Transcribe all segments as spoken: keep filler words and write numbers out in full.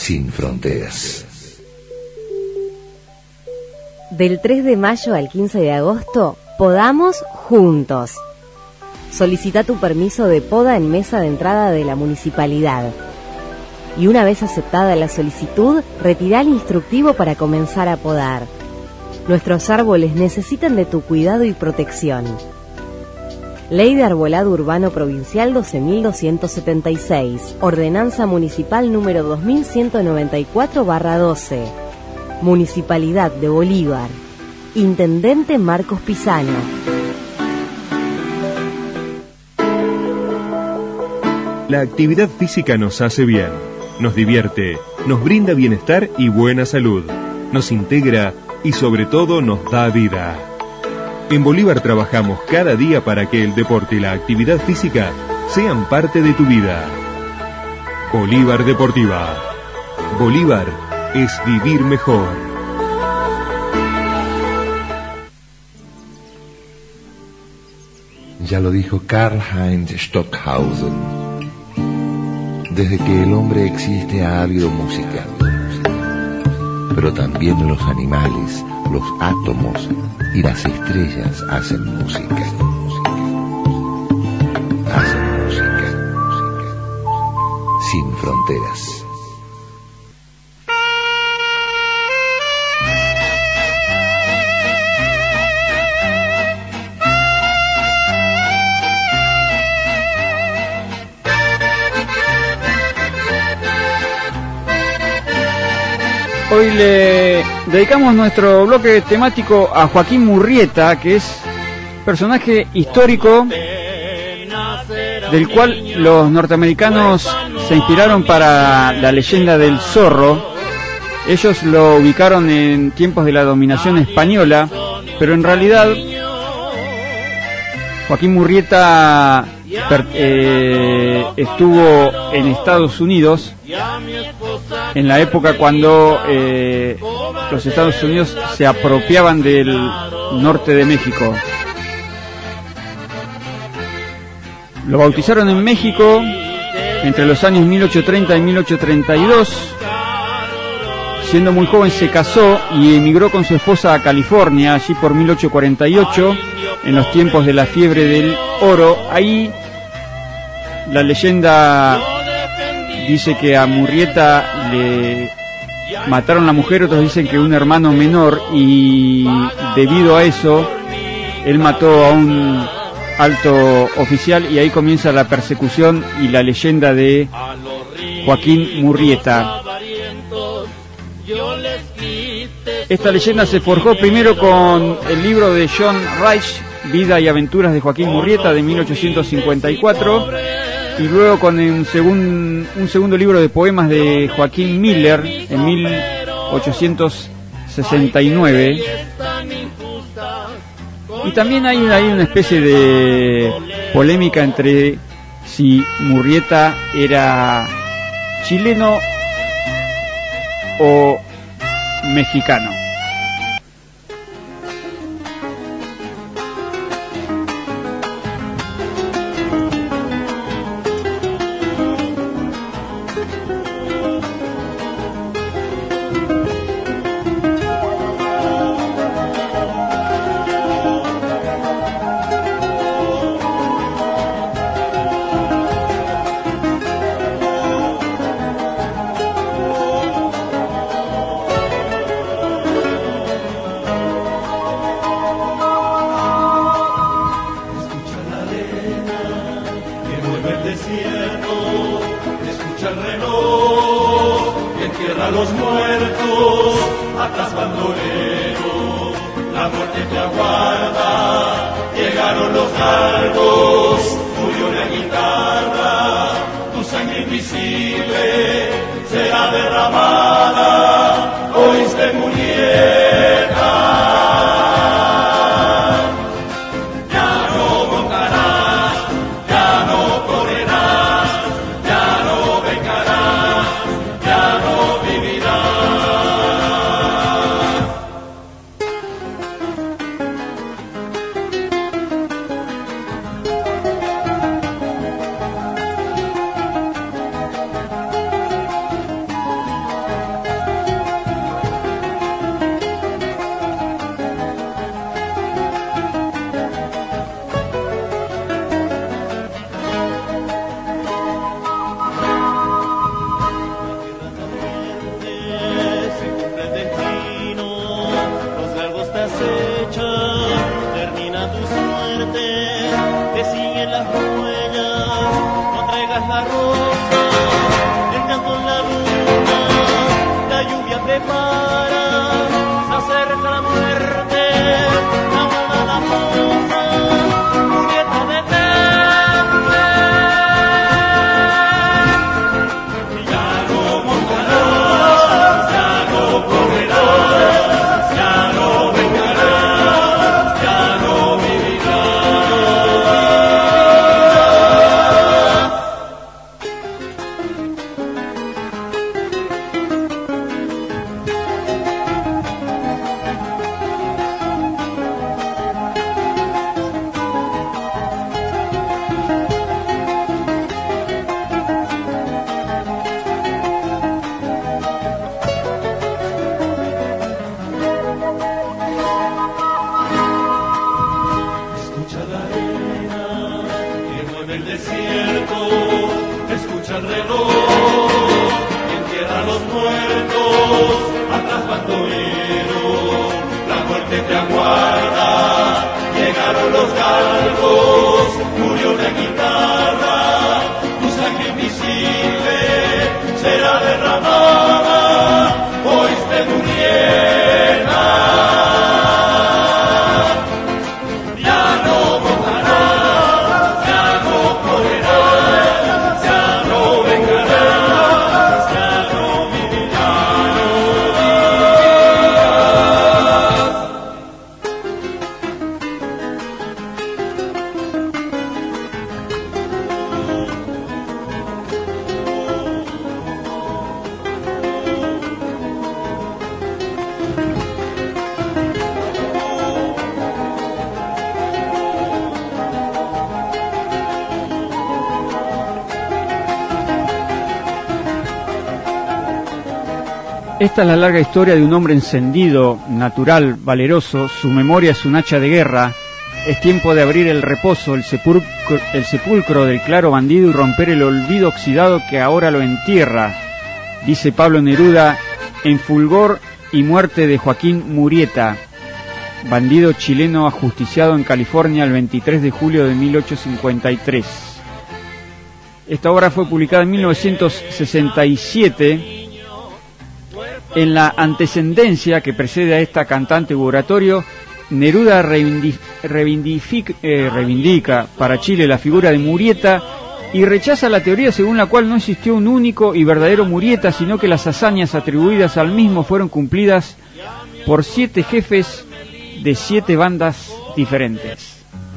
sin fronteras. Del tres de mayo al quince de agosto, podamos juntos. Solicita tu permiso de poda en mesa de entrada de la municipalidad. Y una vez aceptada la solicitud, retirá el instructivo para comenzar a podar. Nuestros árboles necesitan de tu cuidado y protección. Ley de Arbolado Urbano Provincial doce mil doscientos setenta y seis, Ordenanza Municipal número dos mil ciento noventa y cuatro barra doce. Municipalidad de Bolívar. Intendente Marcos Pisano. La actividad física nos hace bien, nos divierte, nos brinda bienestar y buena salud, nos integra y sobre todo nos da vida. En Bolívar trabajamos cada día para que el deporte y la actividad física sean parte de tu vida. Bolívar Deportiva. Bolívar es vivir mejor. Ya lo dijo Karl-Heinz Stockhausen. Desde que el hombre existe ha habido música, pero también los animales, los átomos y las estrellas hacen música. Hacen música. Sin fronteras. Hoy le dedicamos nuestro bloque temático a Joaquín Murrieta, que es personaje histórico del cual los norteamericanos se inspiraron para la leyenda del zorro. Ellos lo ubicaron en tiempos de la dominación española, pero en realidad Joaquín Murrieta per, eh, estuvo en Estados Unidos en la época cuando eh, los Estados Unidos se apropiaban del norte de México. Lo bautizaron en México entre los años mil ochocientos treinta y mil ochocientos treinta y dos. Siendo muy joven se casó y emigró con su esposa a California, allí por mil ochocientos cuarenta y ocho, en los tiempos de la fiebre del oro. Ahí la leyenda dice que a Murrieta le mataron la mujer, otros dicen que un hermano menor, y debido a eso él mató a un alto oficial y ahí comienza la persecución y la leyenda de Joaquín Murrieta. Esta leyenda se forjó primero con el libro de John Reich, Vida y Aventuras de Joaquín Murrieta, de mil ochocientos cincuenta y cuatro, y luego con un, segun, un segundo libro de poemas de Joaquín Miller en mil ochocientos sesenta y nueve. Y también hay una, hay una especie de polémica entre si Murrieta era chileno o mexicano. prepara, se acerca la muerte, la vuelve a la fosa, Julieta detente, ya no montarás, ya no correrás, ya no vengarás, ya no vivirás. Escucha la arena que mueve el desierto, escucha el reloj que entierra a los muertos, atrás bandoero, la muerte te aguarda, llegaron los galgos, murió la guitarra, tu sangre invisible será derramada, oíste Murieta. Ya no montarás, ya no correrás, ya no vengarás, ya no Esta es la larga historia de un hombre encendido, natural, valeroso. Su memoria es un hacha de guerra. Es tiempo de abrir el reposo, el sepulcro, el sepulcro del claro bandido y romper el olvido oxidado que ahora lo entierra, dice Pablo Neruda en Fulgor y muerte de Joaquín Murieta, bandido chileno ajusticiado en California el veintitrés de julio de mil ochocientos cincuenta y tres. Esta obra fue publicada en mil novecientos sesenta y siete. En la antecedencia que precede a esta cantante u oratorio, Neruda reivindica, reivindica, eh, reivindica para Chile la figura de Murieta y rechaza la teoría según la cual no existió un único y verdadero Murieta, sino que las hazañas atribuidas al mismo fueron cumplidas por siete jefes de siete bandas diferentes.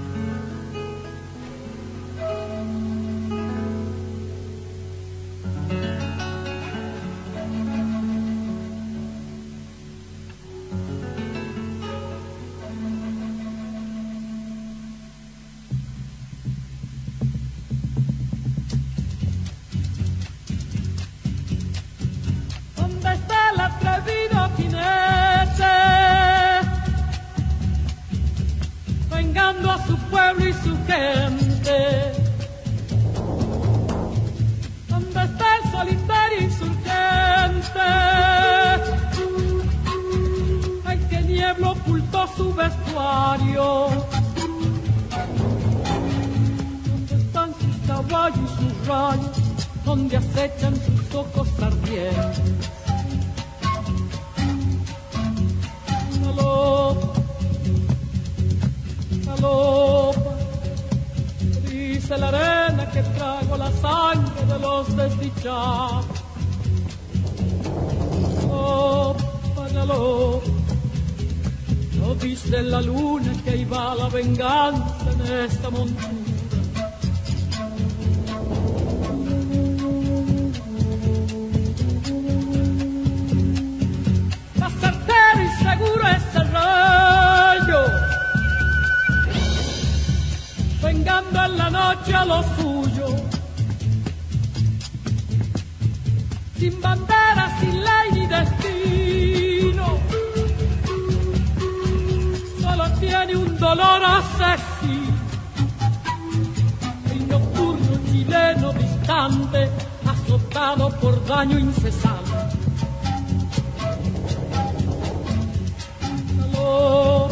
A su pueblo y su gente, ¿dónde está el solitario insurgente? Ay, que niebla ocultó su vestuario. ¿Dónde están sus caballos y sus rayos? ¿Dónde acechan sus ojos ardientes? Aló. Galopa, dice la arena que trago la sangre de los desdichados. Galopa, galopa, no dice la luna que ahí va la venganza en esta montura. Más certero y seguro es el rayo, vengando en la noche a lo suyo, sin bandera, sin ley ni destino, solo tiene un dolor asesino, el nocturno chileno distante, azotado por daño incesante. Aló,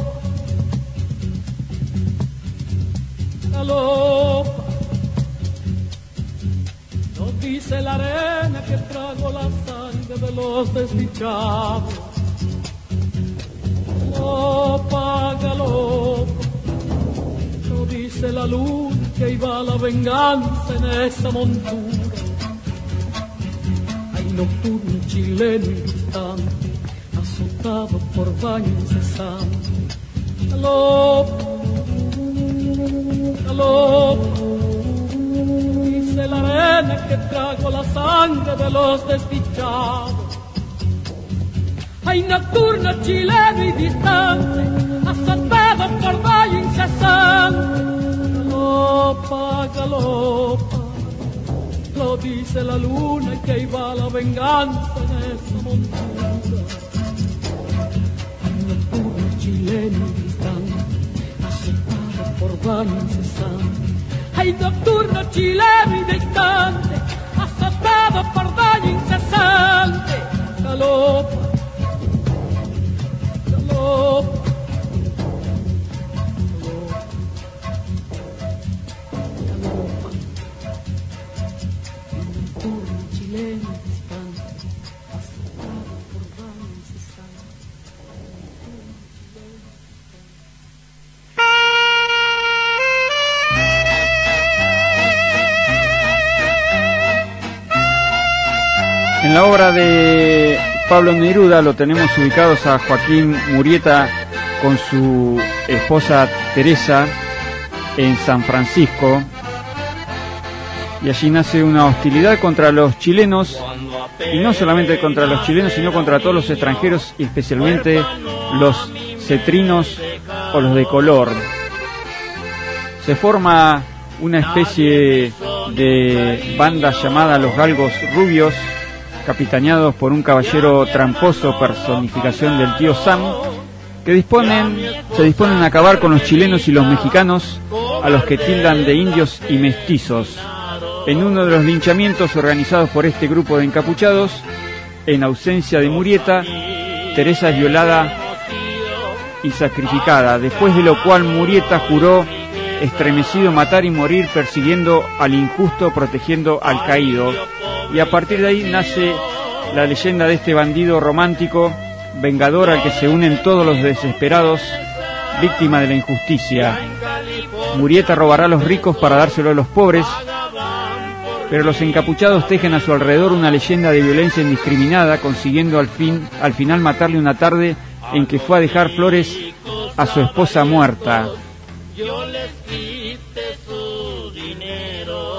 galopa, no dice la arena que trago la sangre sangre de los desdichados. Galopa, galopa, no dice la luna que iba la venganza en esa montura. Hay nocturno chileno y distante, azotado por baño incesante. Galopa, galopa, dice la arena que trago la sangre de los desdichados. Hay nocturno chileno y distante, azotado por valle incesante. Galopa, galopa, lo dice la luna y que iba la venganza en esa montura. Hay nocturno chileno y distante, azotado por valle incesante. Hay nocturno chileno y distante, azotado por valle incesante. Galopa, galopa, galopa, hay nocturno chileno y distante, azotado por valle incesante. En la obra de Pablo Neruda lo tenemos ubicados a Joaquín Murieta con su esposa Teresa en San Francisco, y allí nace una hostilidad contra los chilenos, y no solamente contra los chilenos sino contra todos los extranjeros, y especialmente los cetrinos o los de color. Se forma una especie de banda llamada Los Galgos Rubios, capitaneados por un caballero tramposo, personificación del tío Sam, que disponen, se disponen a acabar con los chilenos y los mexicanos, a los que tildan de indios y mestizos. En uno de los linchamientos organizados por este grupo de encapuchados, en ausencia de Murieta, Teresa es violada y sacrificada, después de lo cual Murieta juró estremecido matar y morir persiguiendo al injusto, protegiendo al caído. Y a partir de ahí nace la leyenda de este bandido romántico, vengador al que se unen todos los desesperados, víctima de la injusticia. Murieta robará a los ricos para dárselo a los pobres, pero los encapuchados tejen a su alrededor una leyenda de violencia indiscriminada, consiguiendo al fin, al final matarle una tarde en que fue a dejar flores a su esposa muerta. Yo les quité su dinero.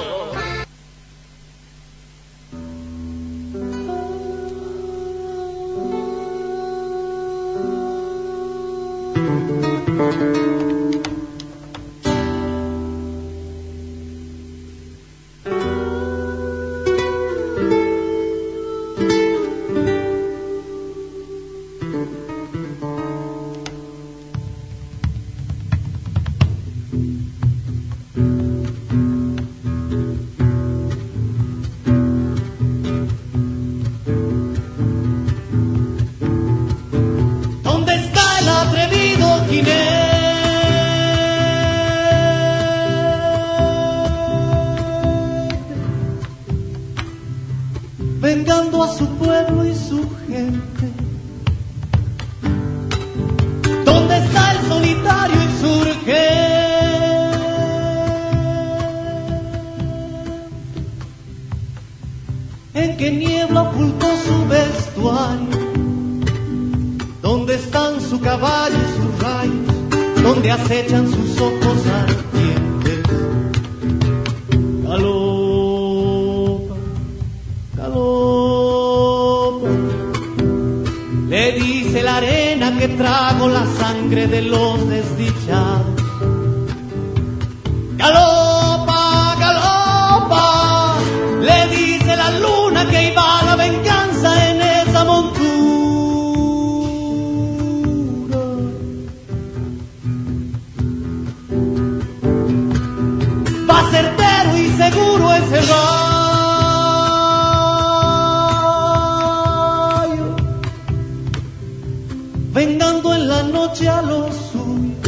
Vengando a su pueblo y su gente. ¿Dónde está el solitario insurgente? ¿En qué niebla ocultó su vestuario? ¿Dónde están su caballo y sus rayos? ¿Dónde acechan sus ojos ardientes? Galopa, galopa, le dice la arena que trago la sangre de los desdichados. Galopa, galopa, le dice la luna que iba la venganza en esa montura. Va certero y seguro ese rayo, vengando en la noche a los suyos,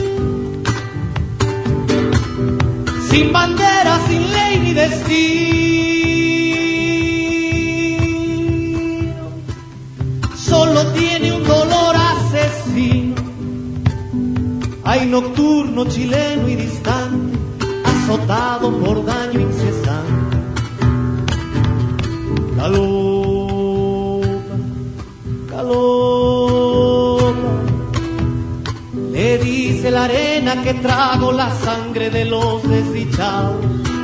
sin bandera, sin ley ni destino. Hay nocturno chileno y distante, azotado por daño incesante. Galopa, galopa, le dice la arena que trago la sangre de los desdichados.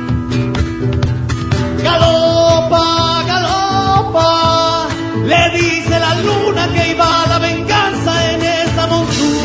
Galopa, galopa, le dice la luna que iba a la venganza en esa montaña.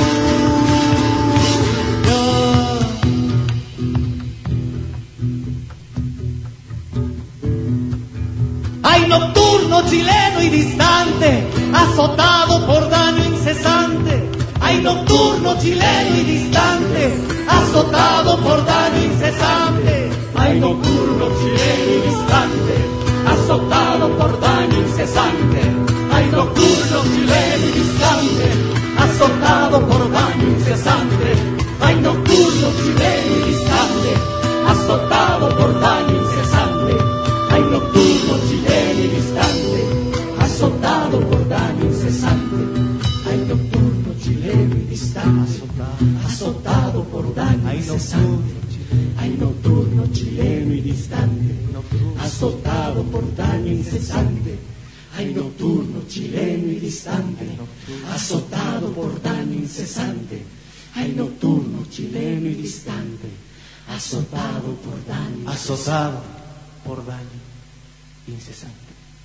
Hay nocturno chileno y distante, azotado por daño incesante. Hay nocturno chileno y distante, azotado por daño incesante. Hay nocturno chileno y distante, azotado por daño incesante. Hay nocturno chileno y distante, azotado por daño incesante. Hay nocturno chileno y distante, azotado por daño incesante. Hay nocturno chileno y distante, azotado por daño incesante. Hay nocturno chileno y distante, azotado por daño incesante. Hay nocturno chileno y distante, azotado por daño incesante. Hay nocturno chileno y distante, azotado por daño incesante. Hay nocturno chileno y distante, azotado por daño, azotado por daño incesante.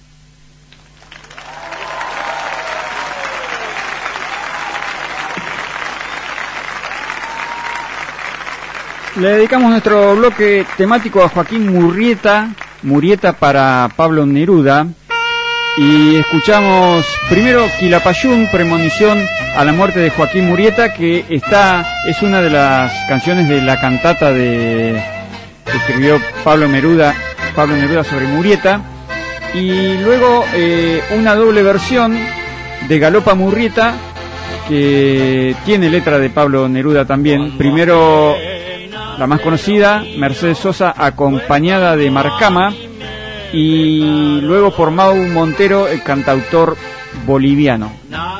Le dedicamos nuestro bloque temático a Joaquín Murrieta, Murrieta para Pablo Neruda, y escuchamos primero Quilapayún, premonición a la muerte de Joaquín Murrieta, que está es una de las canciones de la cantata de que escribió Pablo Neruda, Pablo Neruda sobre Murrieta, y luego eh, una doble versión de Galopa Murrieta, que tiene letra de Pablo Neruda también. Primero la más conocida, Mercedes Sosa, acompañada de Marcama, y luego por Mau Montero, el cantautor boliviano.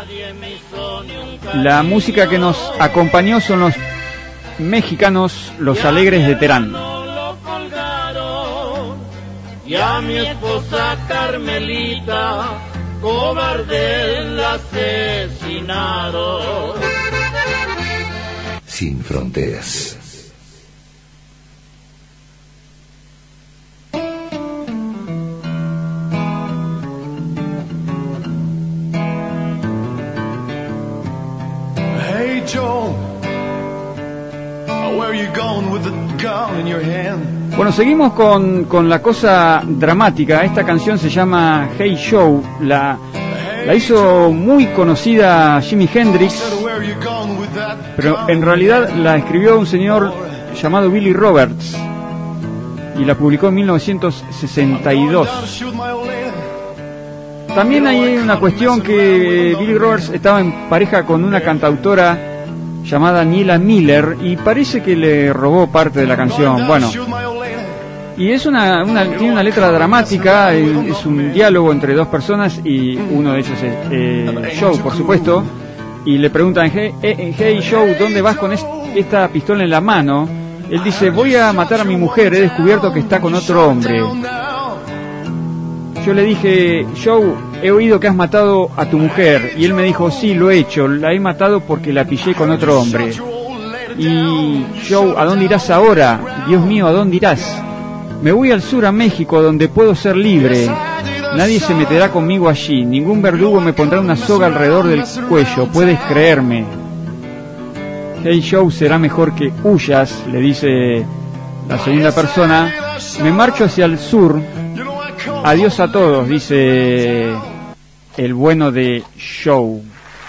La música que nos acompañó son los mexicanos Los Alegres de Terán. Y a mi esposa Carmelita, cobarde la asesinaron. Sin fronteras. Hey Joe, where are you going with the gun in your hand? Bueno, seguimos con, con la cosa dramática. Esta canción se llama Hey Joe. La, la hizo muy conocida Jimi Hendrix, pero en realidad la escribió un señor llamado Billy Roberts y la publicó en mil novecientos sesenta y dos. También hay una cuestión que Billy Roberts estaba en pareja con una cantautora llamada Niela Miller y parece que le robó parte de la canción. Bueno, y es una, una tiene una letra dramática, es un diálogo entre dos personas y uno de ellos es eh, Joe, por supuesto, y le preguntan, hey, hey Joe, ¿dónde vas con es, esta pistola en la mano? Él dice, voy a matar a mi mujer, he descubierto que está con otro hombre. Yo le dije, Joe, he oído que has matado a tu mujer, y él me dijo, sí, lo he hecho, la he matado porque la pillé con otro hombre. Y Joe, ¿a dónde irás ahora? Dios mío, ¿a dónde irás? Me voy al sur, a México, donde puedo ser libre. Nadie se meterá conmigo allí. Ningún verdugo me pondrá una soga alrededor del cuello. Puedes creerme. Hey Joe, será mejor que huyas, le dice la segunda persona. Me marcho hacia el sur. Adiós a todos, dice el bueno de Joe.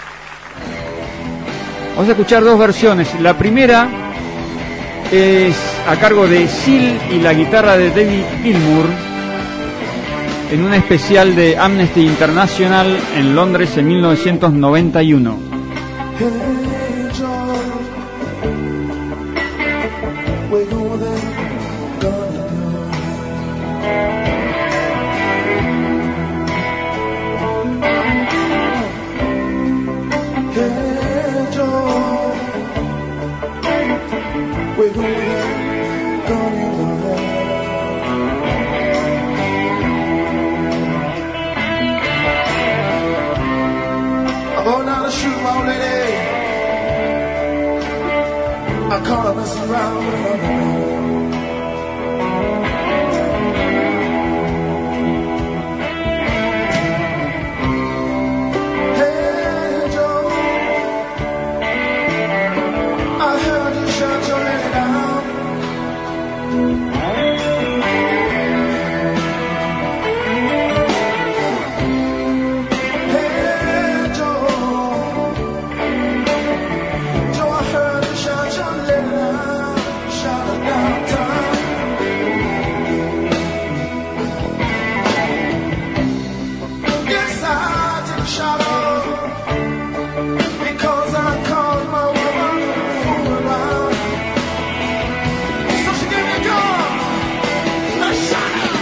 Vamos a escuchar dos versiones. La primera es a cargo de Seal y la guitarra de David Gilmour en una especial de Amnesty International en Londres en mil novecientos noventa y uno. I caught her messing around with her. Hey Joe, I heard you shut your lady down. Hey Joe, Joe, I heard you shut your lady down, shut her downtown. Yes, I took a shot of because I called my woman fool around. So she gave me a gun, I shot her.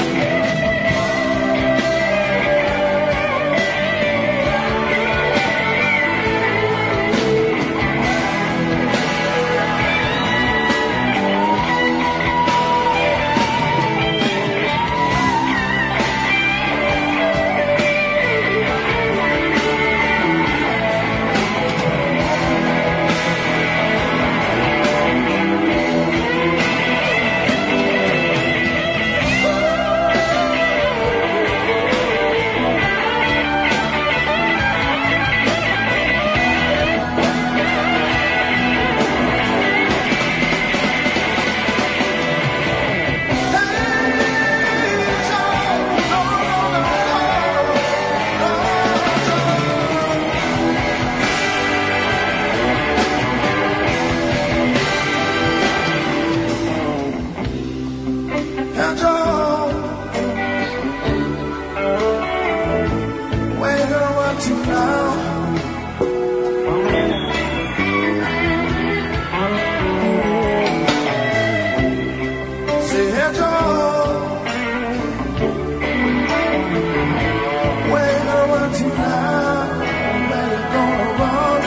Hey Joe, where you gonna run to now? Say, hey Joe, where you gonna run to now? Where you gonna run?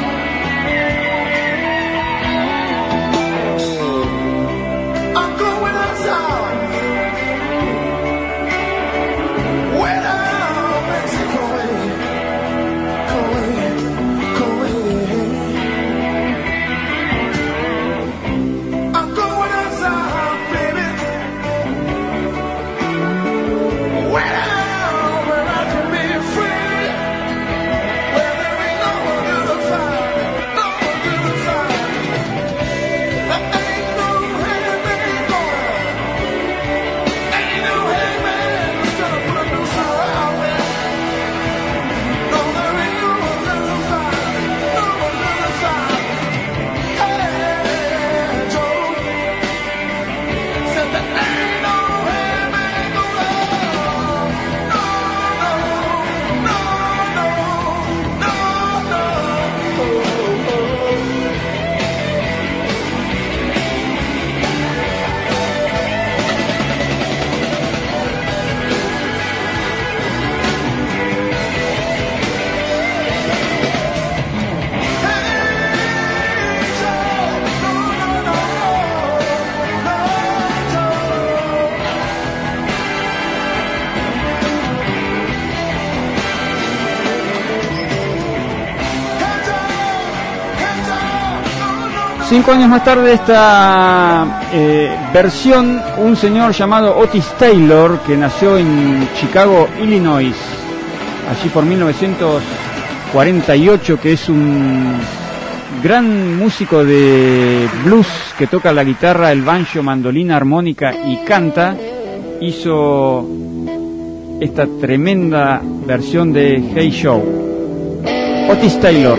I'm going outside. Way down Mexico way, go away, go away. I'm going outside, baby. Way down where I can be free, where there ain't no good fight, no good fight. There ain't no hangman going, ain't no hangman who's gonna put a noose around me. No, there ain't no good fight, no good fight. Hey Joe, said there ain't no hangman going. No, no, no, no, no, no. Oh, oh. Cinco años más tarde esta eh, versión, un señor llamado Otis Taylor, que nació en Chicago, Illinois, allí por mil novecientos cuarenta y ocho, que es un gran músico de blues que toca la guitarra, el banjo, mandolina, armónica y canta, hizo esta tremenda versión de Hey Joe. Otis Taylor.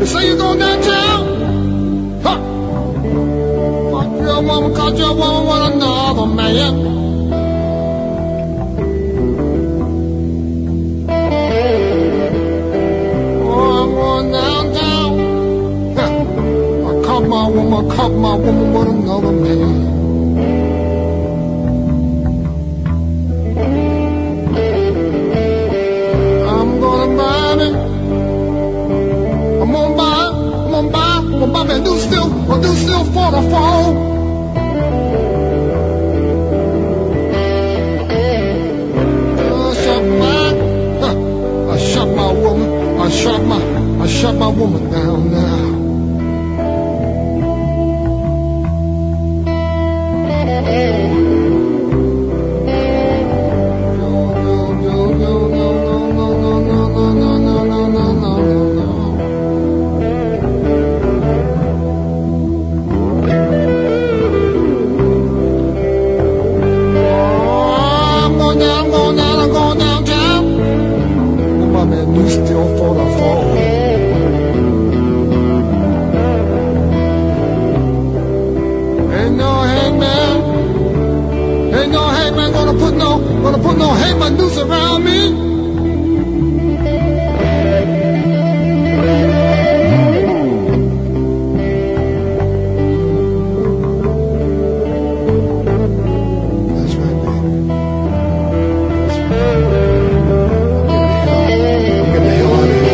You say you're going downtown? Huh? Fuck your woman, cause your woman with another man. Oh, I'm going downtown. Huh? I caught my woman, caught my woman with another man. Do still, or do still for the fall. I shot my, huh, I shot my woman, I shot my, I shot my woman down now. Gonna put no hate noose around me. That's right, baby. That's right. I'm getting the hell out of here.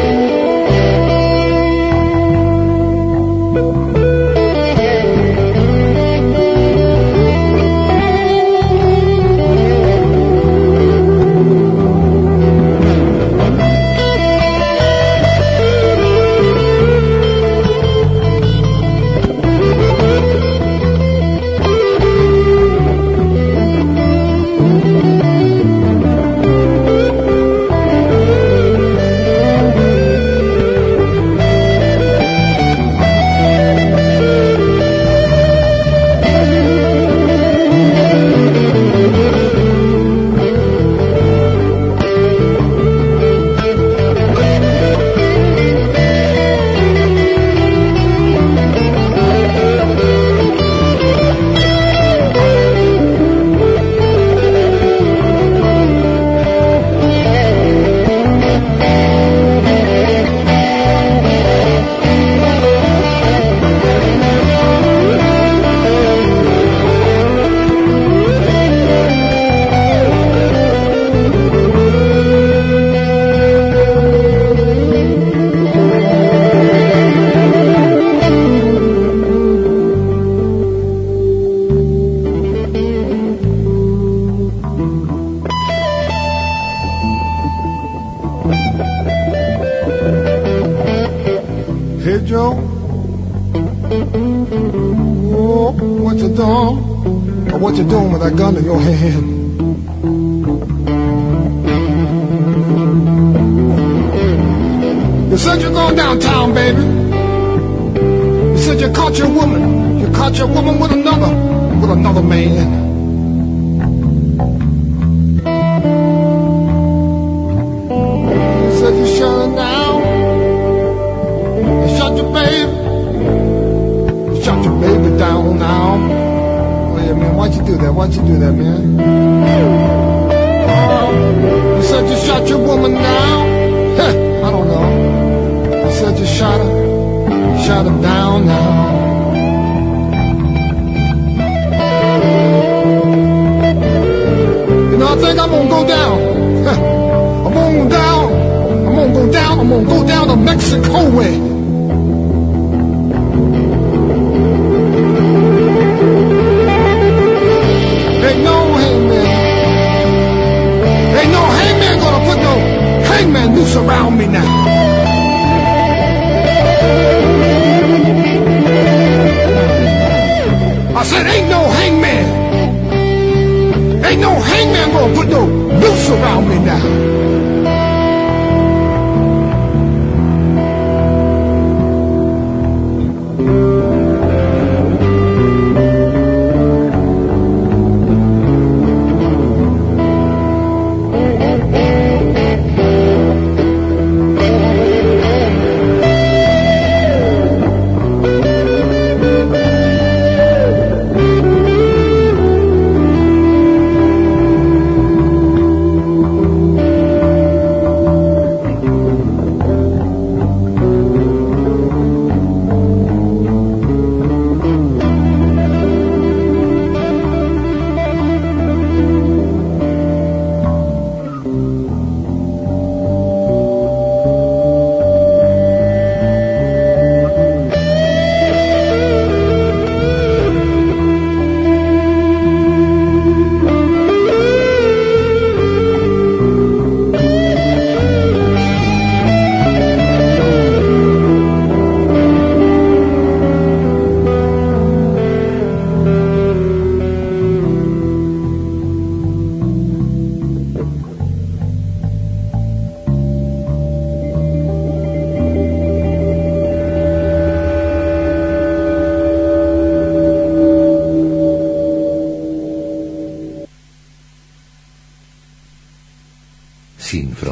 Hey Joe, oh, what you doing? Or what you doing with that gun in your hand? You said you're going downtown, baby. You said you caught your woman. You caught your woman with another, with another man. You said you shut her down. You shot your baby. You shot your baby down now. Wait a minute, why'd you do that? Why'd you do that, man? Oh, you said you shot your woman down. Huh, I don't know. You said you shot her. You shot her down now. You know, I think I'm gonna go down. Huh, I'm gonna go down. I'm gonna go down. I'm gonna go down to Mexico way. Ain't no hangman. Ain't no hangman gonna put no hangman noose around me now. I said ain't no hangman. Ain't no hangman gonna put no noose around me now.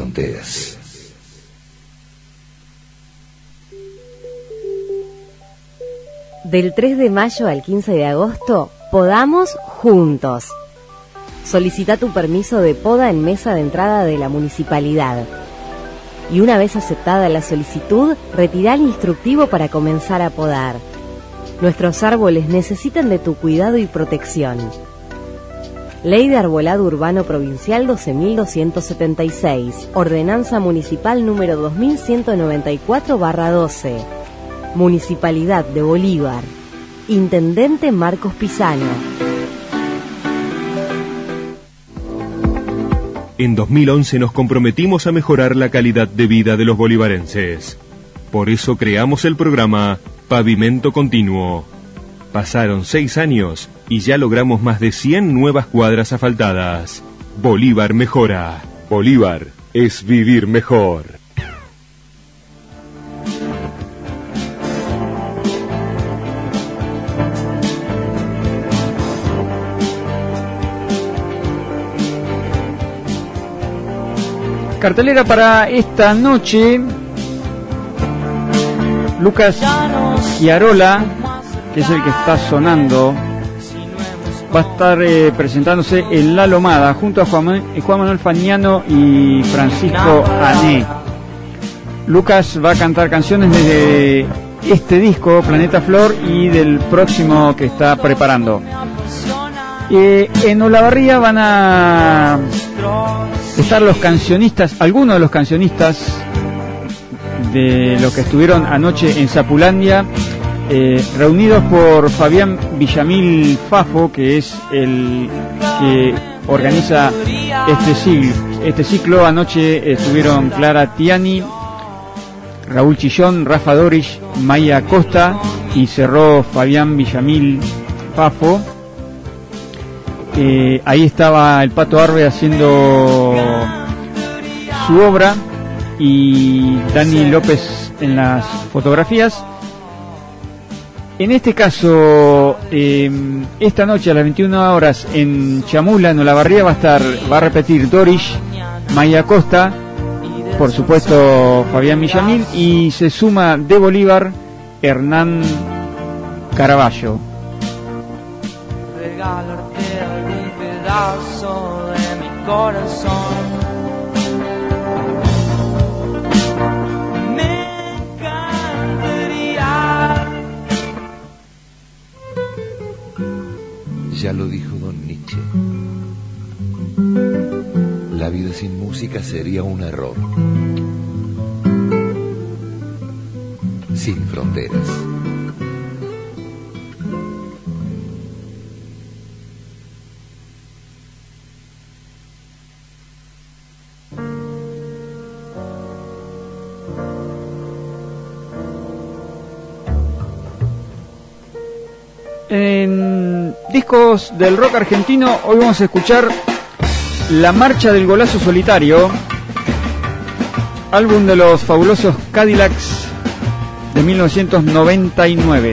fronteras. Del tres de mayo al quince de agosto, podamos juntos. Solicita tu permiso de poda en mesa de entrada de la municipalidad. Y una vez aceptada la solicitud, retirá el instructivo para comenzar a podar. Nuestros árboles necesitan de tu cuidado y protección. Ley de Arbolado Urbano Provincial doce mil doscientos setenta y seis, Ordenanza Municipal número dos mil ciento noventa y cuatro barra doce. Municipalidad de Bolívar. Intendente Marcos Pisano. En dos mil once nos comprometimos a mejorar la calidad de vida de los bolivarenses. Por eso creamos el programa Pavimento Continuo. Pasaron seis años y ya logramos más de cien nuevas cuadras asfaltadas. Bolívar mejora. Bolívar es vivir mejor. Cartelera para esta noche. Lucas Chiarola, que es el que está sonando, va a estar eh, presentándose en La Lomada junto a Juan, Juan Manuel Fagnano y Francisco Ané. Lucas va a cantar canciones de este disco, Planeta Flor, y del próximo que está preparando. Eh, en Olavarría van a estar los cancionistas, algunos de los cancionistas de los que estuvieron anoche en Zapulandia, eh, reunidos por Fabián Villamil Fafo, que es el que organiza este ciclo. Este ciclo anoche estuvieron Clara Tiani, Raúl Chillón, Rafa Dorish, Maya Costa, y cerró Fabián Villamil Fafo. Eh, ahí estaba el Pato Arbe haciendo su obra y Dani López en las fotografías. En este caso, eh, esta noche a las veintiuna horas en Chamula, en Olavarría, va a estar, va a repetir Dorish, Maya Costa, por supuesto Fabián Villamil, y se suma de Bolívar Hernán Caraballo. Regalarte algún pedazo de mi corazón. Me encantaría. Ya lo dijo don Nietzsche. La vida sin música sería un error. Sin fronteras. En discos del rock argentino, hoy vamos a escuchar La Marcha del Golazo Solitario, álbum de los fabulosos Cadillacs de mil novecientos noventa y nueve.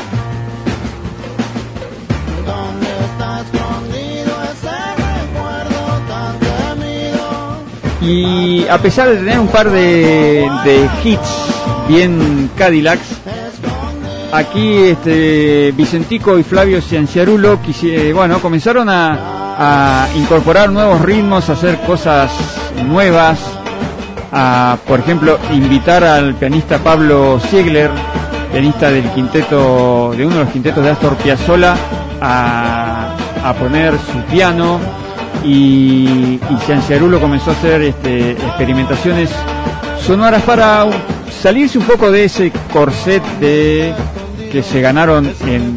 Y a pesar de tener un par de, de hits bien Cadillacs, aquí este Vicentico y Flavio Cianciarulo quisi- bueno, comenzaron a, a incorporar nuevos ritmos, a hacer cosas nuevas, a, por ejemplo, invitar al pianista Pablo Ziegler, pianista del quinteto, de uno de los quintetos de Astor Piazzolla, a, a poner su piano, y, y Cianciarulo comenzó a hacer este, experimentaciones sonoras para salirse un poco de ese corset de que se ganaron en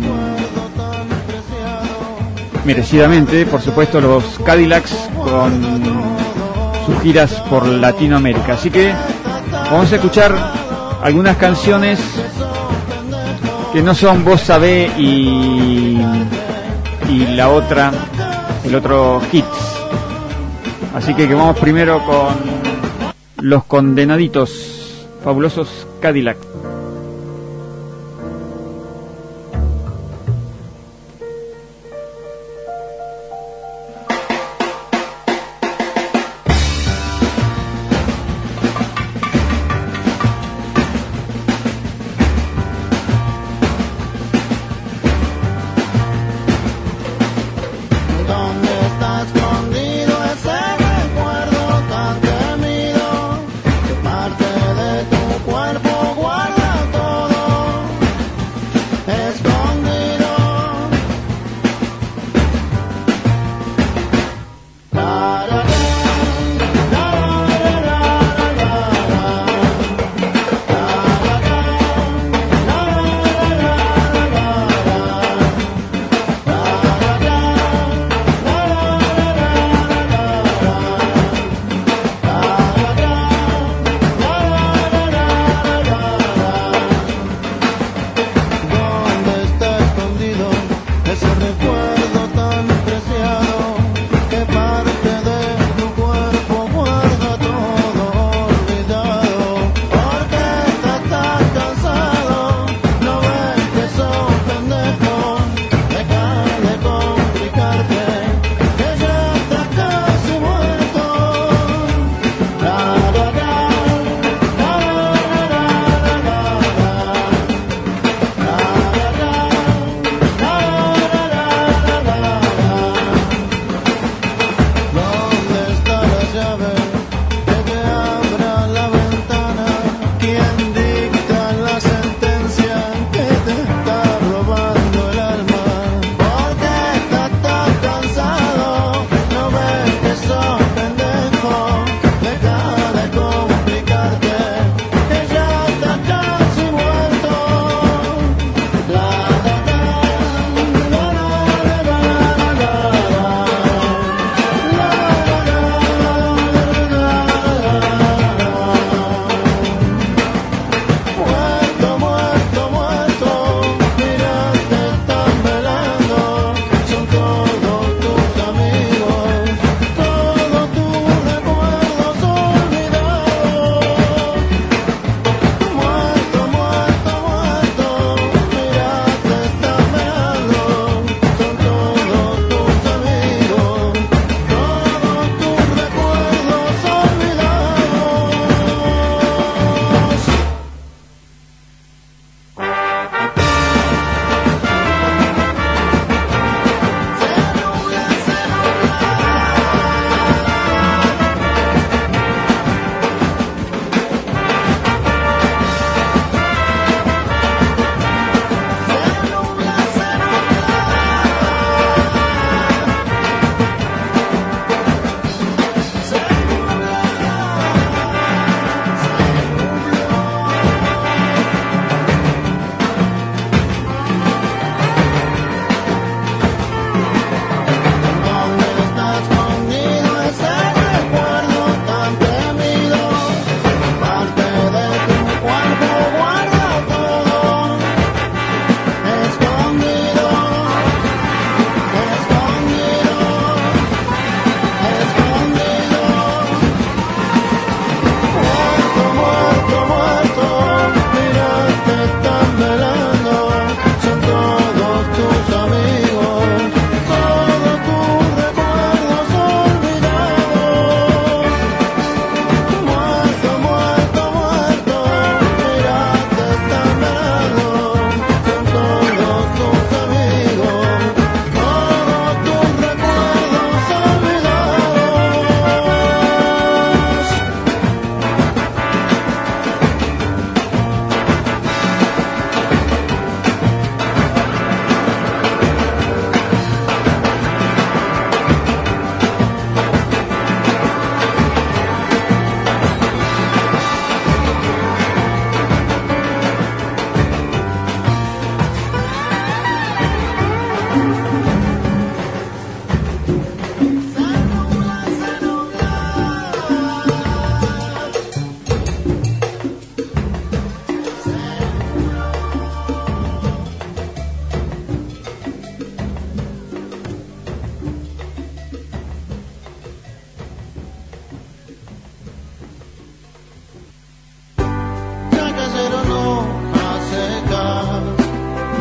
merecidamente, por supuesto, los Cadillacs con sus giras por Latinoamérica. Así que vamos a escuchar algunas canciones que no son Vos Sabé y, y la otra, el otro hits. Así que, que vamos primero con Los Condenaditos, fabulosos Cadillac.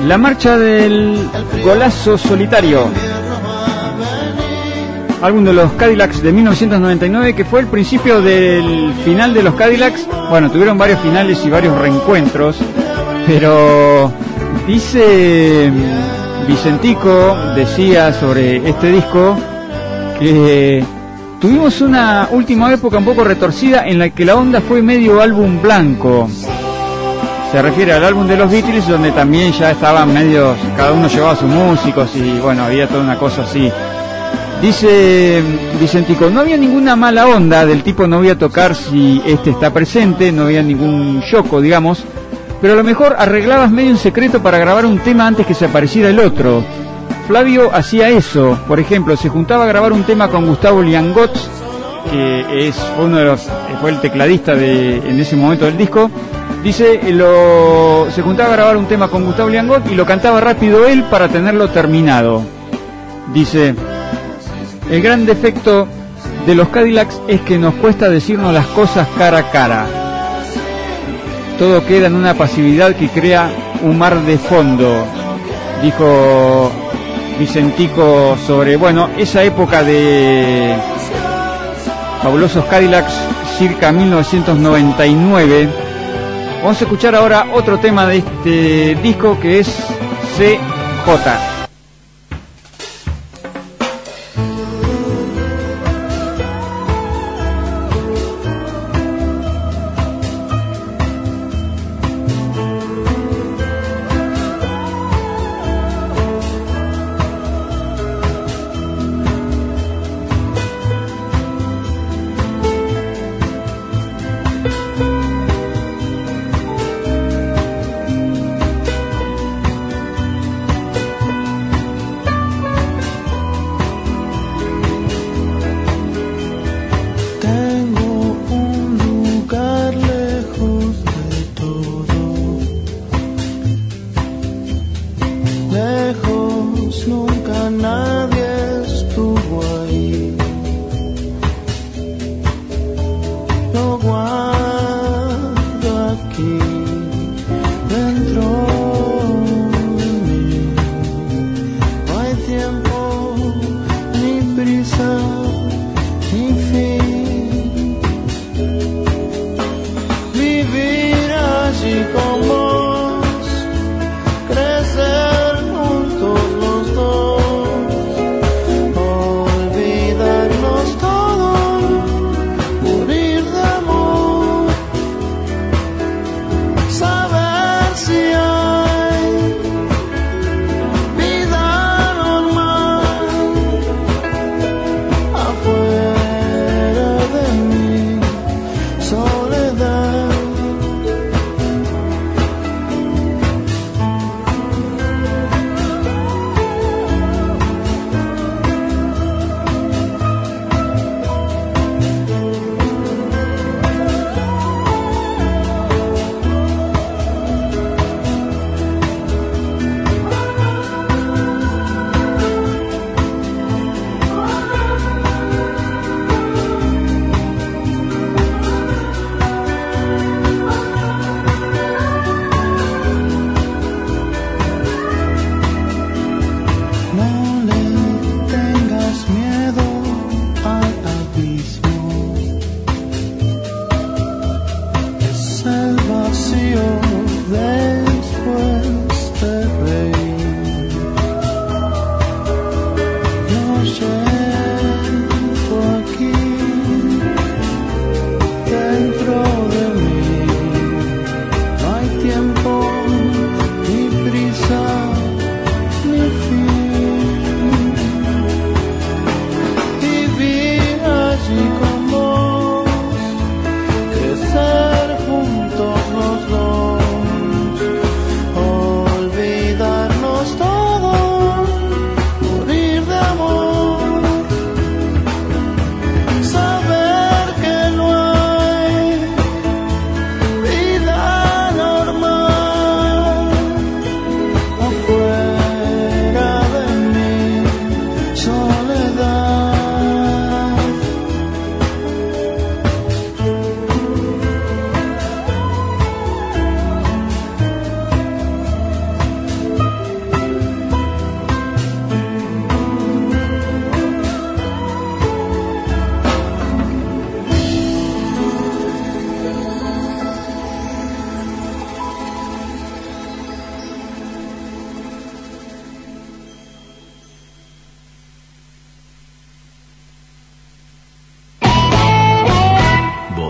La marcha del golazo solitario, álbum de los Cadillacs de mil novecientos noventa y nueve, que fue el principio del final de los Cadillacs. Bueno, tuvieron varios finales y varios reencuentros, pero dice Vicentico, decía sobre este disco, que tuvimos una última época un poco retorcida en la que la onda fue medio álbum blanco. Se refiere al álbum de los Beatles, donde también ya estaban medios, cada uno llevaba sus músicos y bueno, había toda una cosa así. Dice Vicentico, no había ninguna mala onda del tipo no voy a tocar si este está presente, no había ningún choco, digamos, pero a lo mejor arreglabas medio en secreto para grabar un tema antes que se apareciera el otro. Flavio hacía eso, por ejemplo, se juntaba a grabar un tema con Gustavo Liangots, que es uno de los, fue el tecladista de, en ese momento del disco. Dice, lo, se juntaba a grabar un tema con Gustavo Liangot y lo cantaba rápido él para tenerlo terminado. Dice, el gran defecto de los Cadillacs es que nos cuesta decirnos las cosas cara a cara. Todo queda en una pasividad que crea un mar de fondo, dijo Vicentico sobre, bueno, esa época de fabulosos Cadillacs, circa mil novecientos noventa y nueve. Vamos a escuchar ahora otro tema de este disco que es C J.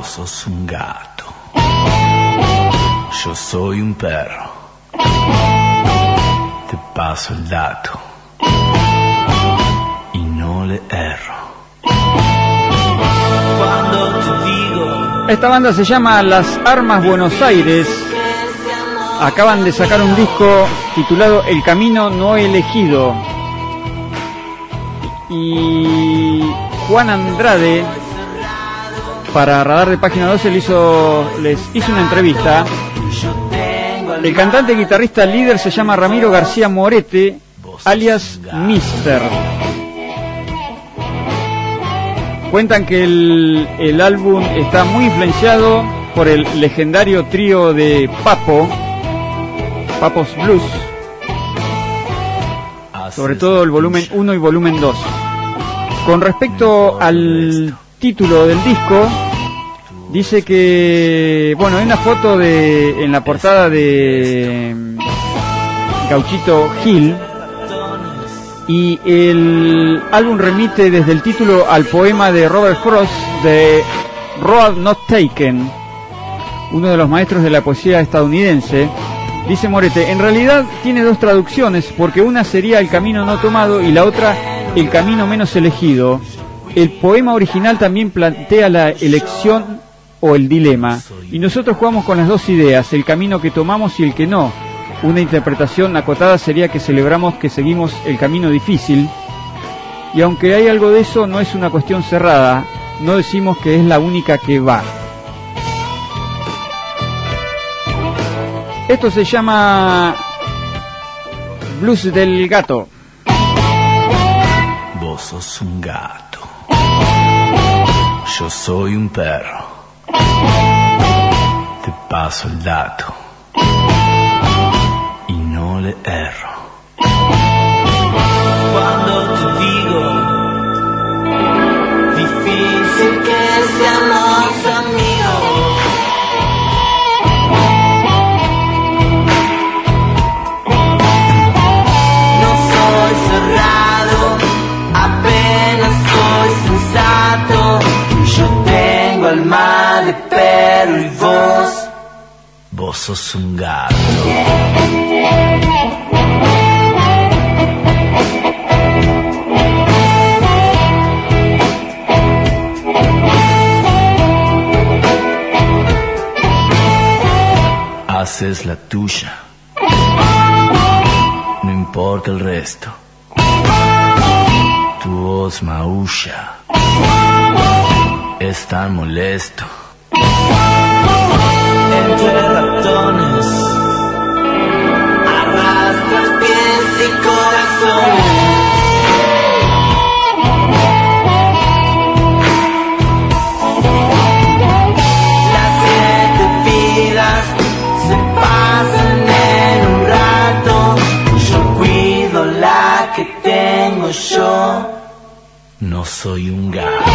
Vos sos un gato, yo soy un perro. Te paso el dato y no le erro. Cuando te digo. Esta banda se llama Las Armas Buenos Aires. Acaban de sacar un disco titulado El Camino No Elegido. Y Juan Andrade, para Radar de Página doce, le hizo, les hizo una entrevista. El cantante y guitarrista líder se llama Ramiro García Morete, alias Mister. Cuentan que el, el álbum está muy influenciado por el legendario trío de Papo, Papos Blues, sobre todo el volumen uno y volumen dos. Con respecto al título del disco, dice que, bueno, hay una foto de en la portada de Gauchito Gil, y el álbum remite desde el título al poema de Robert Frost de Road Not Taken, uno de los maestros de la poesía estadounidense. Dice Morete, en realidad tiene dos traducciones, porque una sería El camino no tomado y la otra El camino menos elegido. El poema original también plantea la elección o el dilema, y nosotros jugamos con las dos ideas, el camino que tomamos y el que no. Una interpretación acotada sería que celebramos que seguimos el camino difícil, y aunque hay algo de eso, no es una cuestión cerrada, no decimos que es la única que va. Esto se llama Blues del Gato. Vos sos un gato, yo soy un perro. Te paso el dato y no le erro. Cuando te digo, difícil que seamos amigos. No soy cerrado, apenas soy sensato. Yo tengo alma de perro y vos, vos sos un gato. Haces la tuya, no importa el resto. Tu voz maulla, es tan molesto. Entre ratones, arrastras pies y corazones. Las siete vidas se pasan en un rato. Yo cuido la que tengo yo. No soy un gato.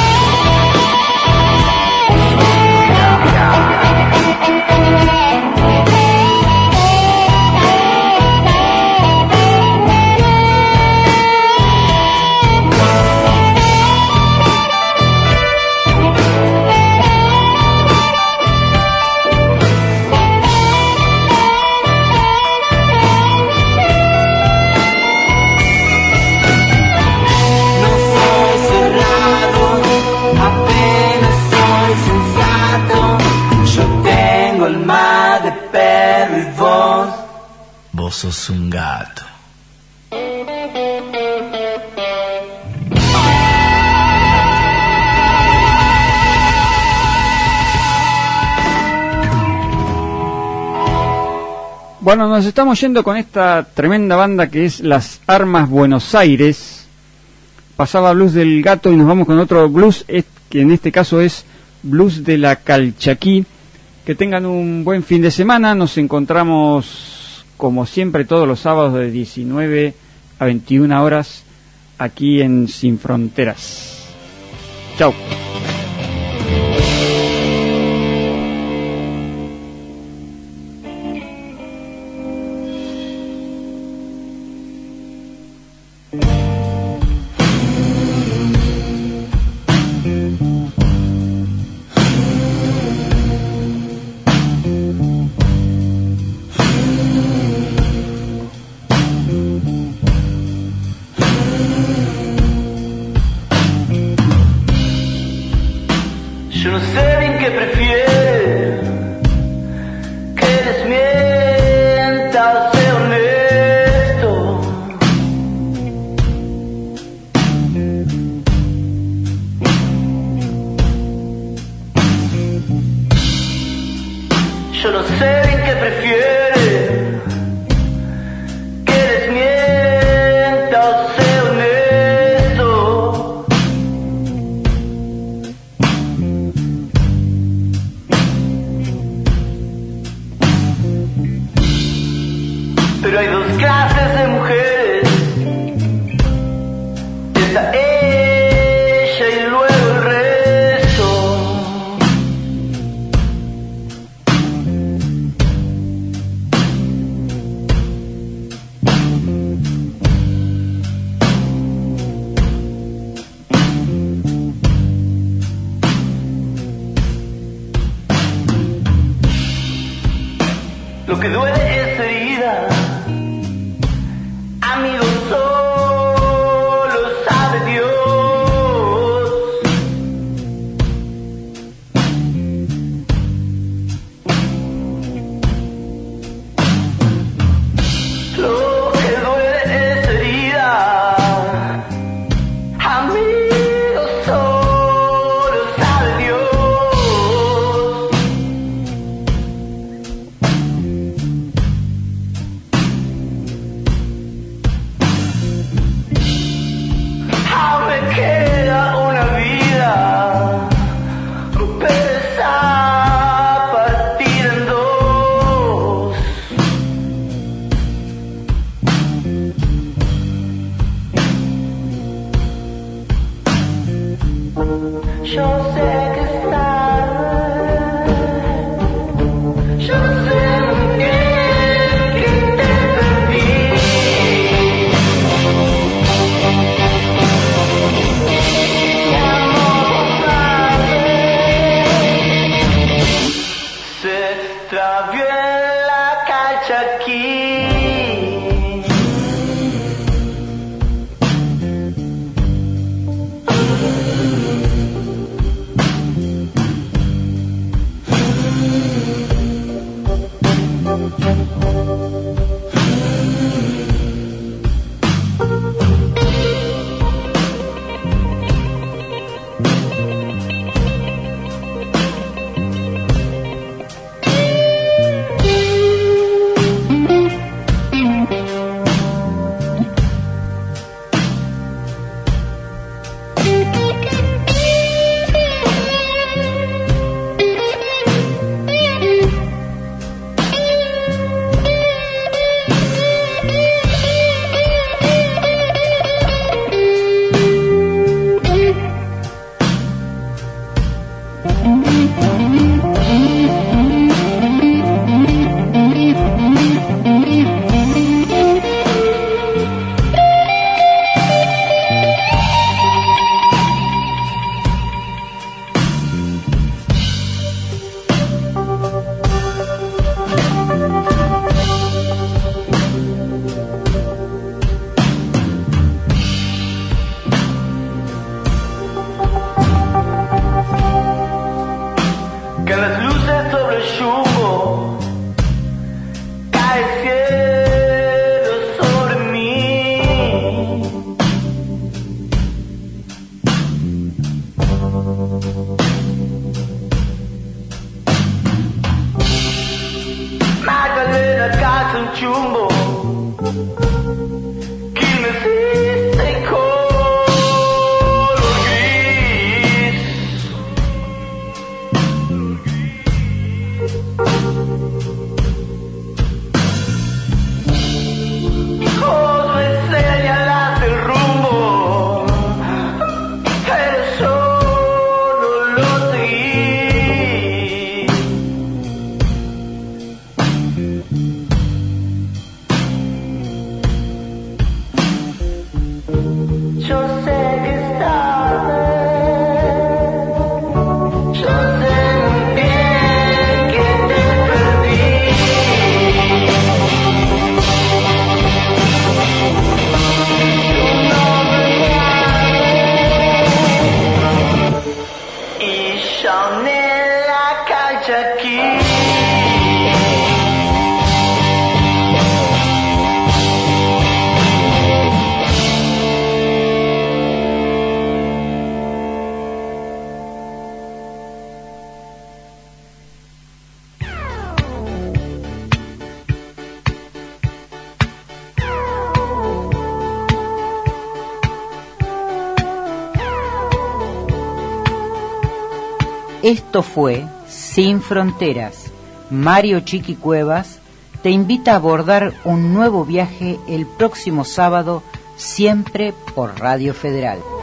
Perro y vos, vos sos un gato. Bueno, nos estamos yendo con esta tremenda banda que es Las Armas Buenos Aires. Pasaba Blues del Gato y nos vamos con otro blues, que en este caso es Blues de la Calchaquí. Que tengan un buen fin de semana. Nos encontramos como siempre todos los sábados de diecinueve a veintiuna horas aquí en Sin Fronteras. Chau. yo no sé bien qué prefiere, que les mienta o sea honesto. Pero hay dos clases de mujeres, está ella y luego el resto. Lo que duele es herida, amigo, solo sabe Dios. Lo que duele es herida, amigo, solo sabe Dios. Aún me queda una vida, pero está partida en dos. Yo sé que es tarde, yo no sé muy bien que te perdí. Se extravió en la calle aquí. Que las luces sobre el chumbo cae el cielo sobre mí. Magdalena caza un chumbo que me hiciste color gris. Vos me señalaste el rumbo, pero yo no lo seguí. Esto fue Sin Fronteras. Mario Chiqui Cuevas te invita a abordar un nuevo viaje el próximo sábado, siempre por Radio Federal.